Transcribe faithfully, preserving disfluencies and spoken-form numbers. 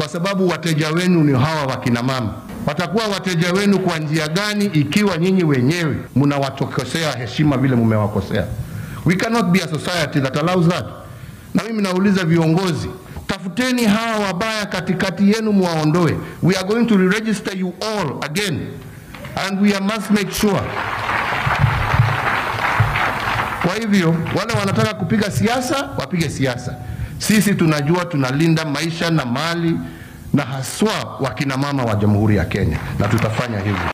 kwa sababu wateja wenu ni hawa wakina mama. Watakuwa wateja wenu kwa njia gani ikiwa nyinyi wenyewe mnawatokosea heshima vile mmewakosea? We cannot be a society that allows that. Na mimi nauliza viongozi, tafuteni hawa wabaya katikati yenu muwaondoe. We are going to re-register you all again, and we must make sure. Kwa hivyo wale wanataka kupiga siasa wapige siasa. Sisi tunajua tunalinda maisha na mali na haswa wakina mama wa Jamhuri ya Kenya, na tutafanya hivyo.